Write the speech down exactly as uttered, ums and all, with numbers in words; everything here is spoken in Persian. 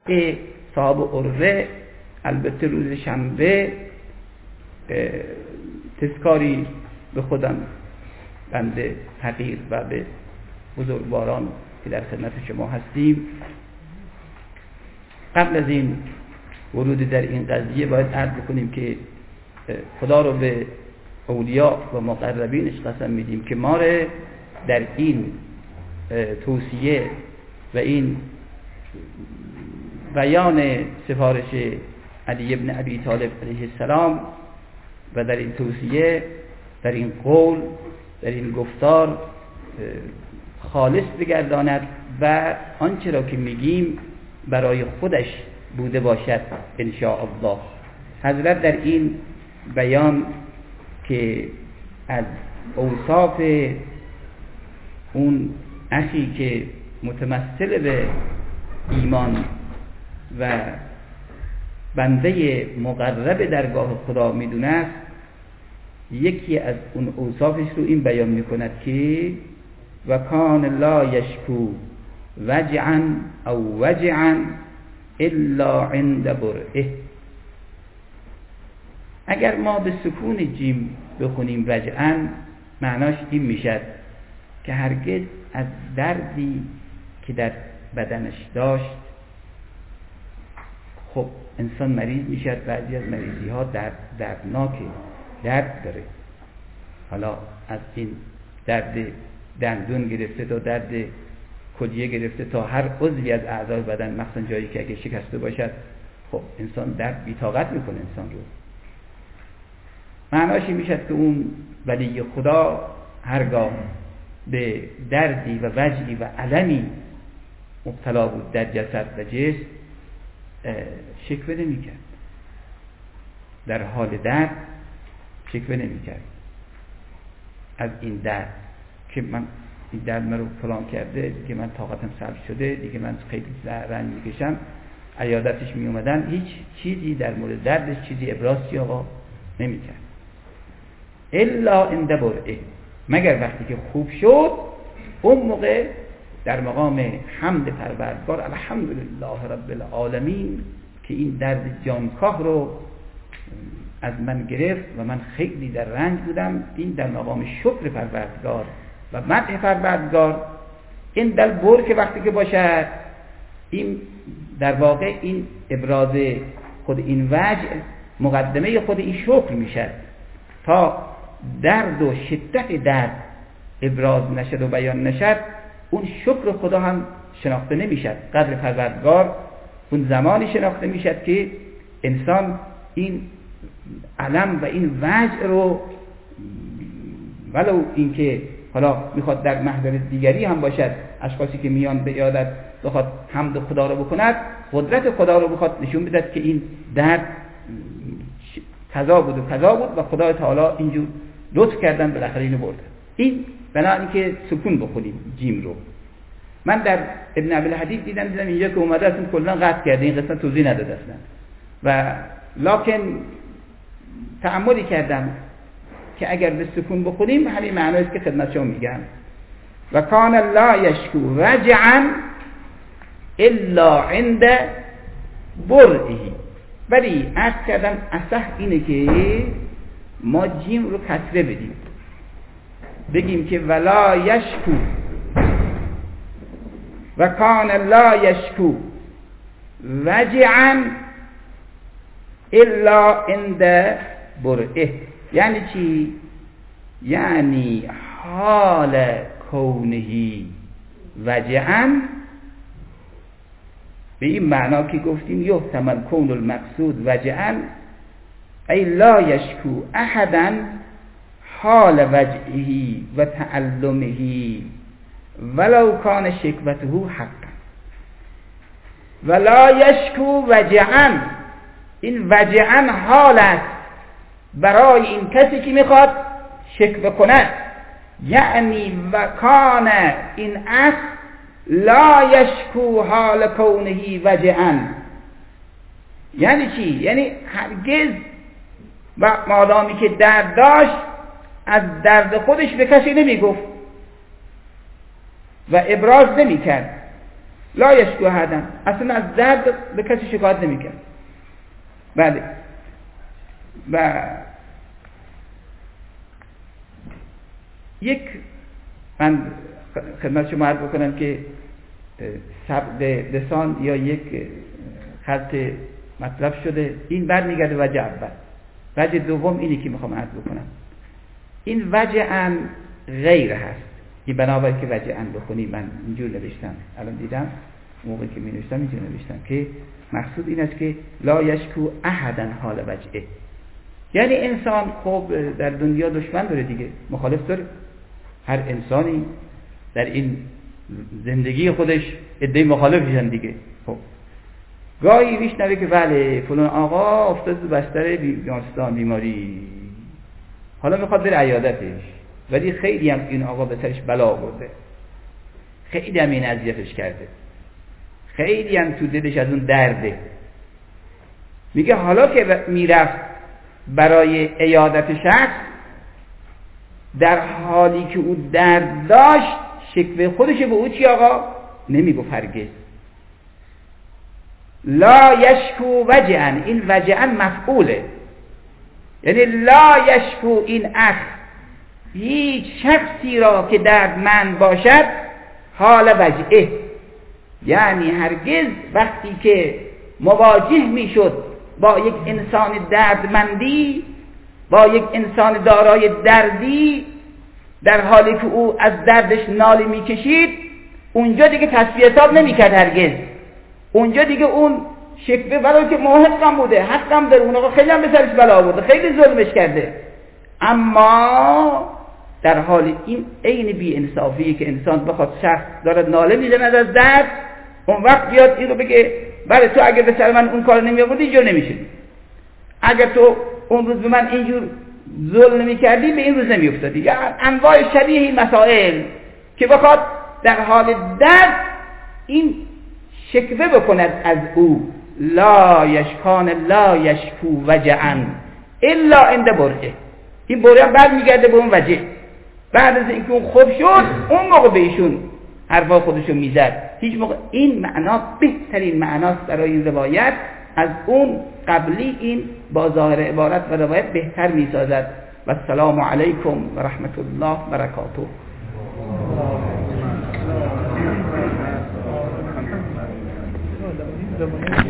صاحب عروه البته روز شنبه تذکاری به خودم بنده حقیر و به بزرگواران که در خدمت شما هستیم. قبل از این ورود در این قضیه باید عرض بکنیم که خدا رو به اولیاء و مقربینش قسم میدیم که ما رو در این توصیه و این بیان سفارش علی ابن ابی طالب علیه السلام و در این توصیه، در این قول، در این گفتار خالص بگرداند و آنچه را که میگیم برای خودش بوده باشد ان شاء الله. حضرت در این بیان که از اوصاف اون اخی که متمثل به ایمان و بنده مقرب درگاه خدا میدونه، یکی از اون اوصافش رو این بیان میکند که و کان لا یشکو وجعا او وجعا الا عند برئه. اگر ما به سکون جیم بخونیم وجعا، معناش این میشد که هرگز از دردی که در بدنش داشت، خب انسان مریض میشد، بعضی از مریضی ها درد دردناکه، درد داره، حالا از این درد دندون گرفته تا درد کلیه گرفته تا هر عضوی از اعضای بدن، مخصوصا جایی که اگه شکسته باشد خب انسان درد بی‌طاقت میکنه انسان رو. معناش این میشد که اون ولی خدا هرگاه به دردی و وجعی و المی مبتلا بود در جسد و جسم، شکوه نمی کرد، در حال درد شکوه نمی کرد از این درد که من این درد من رو فلان کرده، دیگه من طاقتم سلب شده، دیگه من خیلی رنج میکشم. عیادتش می اومدن هیچ چیزی در مورد دردش چیزی ابراز چی آقا نمی کرد الا عند برئه، مگر وقتی که خوب شد اون موقع در مقام حمد پروردگار الحمدلله رب العالمین که این درد جانکاه رو از من گرفت و من خیلی در رنج بودم، این در مقام شکر پروردگار و مدح پروردگار. این در بر که وقتی که باشد، این در واقع این ابراز خود این وجع مقدمه خود این شکر میشد. تا درد و شدت درد ابراز نشد و بیان نشد، اون شکر خدا هم شناخته نمیشد. قدر پروردگار اون زمانی شناخته میشد که انسان این علم و این وجع رو، ولو اینکه حالا میخواد در محضر دیگری هم باشد، اشخاصی که میان به عیادت بخواد حمد خدا رو بکند، قدرت خدا رو بخواد نشون بدهد که این درد کذا بود و کذا بود و خدا تعالی اینجور لطف کردن بالاخره اینو برده. این بنابراین که سکون بخونیم جیم رو. من در ابن ابی‌الحدید دیدم دیدم اینجا که اومده اصلا کلا قطع کرده، این قسمت توضیح نداده اصلا، و لکن تأملی کردم که اگر به سکون بخونیم همین معنی است که خدمت شما میگم. و کان لا یشکو وجعا الا عند برئه. ولی عرض کردم اصح اینه که ما جیم رو کسره بدیم، بگیم که ولا یشکو و کان لا یشکو وجعا الا عند برئه. یعنی چی؟ یعنی حال کونهی وجعا به این معنا که گفتیم یحتمل کون المقصود وجعا ای لا یشکو احدا حال وجعه و تعلمه ولو کان شکوته حقا. ولا یشکو وجعا، این وجعا حال است برای این کسی که میخواد شکوه کند. یعنی و کان این اخ لا یشکو حال کونه وجعا. یعنی چی؟ یعنی هرگز و مادامی که درد داشت از درد خودش به کسی نمیگفت و ابراز نمیکرد. لا یشکو احدا، اصلا از درد به کسی شکایت نمیکرد. بله. و یک من خدمت شما عرض بکنم که سبق لسان یا یک خط مطلب شده، این برمیگرده وجه اول. وجه دوم اینی که میخوام عرض بکنم، این وجه ان غیر هست. این بنابراین که وجه ان بخونی، من اینجور نوشتم، الان دیدم موقعی که می نوشتم اینجور نوشتم که مقصود این است که لا یشکو احدا حال وجهه. یعنی انسان خب در دنیا دشمن داره دیگه، مخالف داره. هر انسانی در این زندگی خودش عده مخالفشن دیگه. خب گاهی میشنوه که بله فلان آقا افتاد تو بستر بیمارستان بیماری، حالا میخواد بره عیادتش، ولی خیلی هم این آقا به سرش بلا آورده، خیلی هم این اذیتش کرده، خیلی هم تو دلش از اون درده. میگه حالا که میرفت برای عیادت شخص، در حالی که او درد داشت شکوه خودش به او چی آقا نمیگفت هرگز. لا یشکو وجعن، این وجعن مفعوله، یعنی لا یشکو این اخ، هیچ شخصی را که دردمند باشد حال وجعه، یعنی هرگز وقتی که مواجه میشد با یک انسان دردمندی، با یک انسان دارای دردی، در حالی که او از دردش ناله میکشید، اونجا دیگه تصفیه حساب نمیکرد هرگز. اونجا دیگه اون شکوه ولو که محقم بوده، حقم داره، اون آقا خیلی هم به سرش بلا آورده، خیلی ظلمش کرده، اما در حال این عین بی انصافی که انسان بخواد شخص داره ناله میزند از درد، اون وقت بیاد این رو بگه بله تو اگر به سر من اون کار نمی آوردی اینجور نمیشه، اگر تو اون روز به من اینجور ظلم نمی کردی به این روز نمی افتادی. یا انواع شبیه این مسائل که بخواد در حال درد این شکوه بکند از او. لا یشکان لا یشکو وجعن الا عند برهه، این برهه هم بعد میگرده به اون وجه، بعد از اینکه اون خوب شد اون موقع به ایشون حرفا خودشو میزد. هیچ موقع این معنا بهترین معناست برای این روایت، از اون قبلی این با ظاهر عبارت و روایت بهتر میسازد. و السلام علیکم و رحمت الله و برکاته.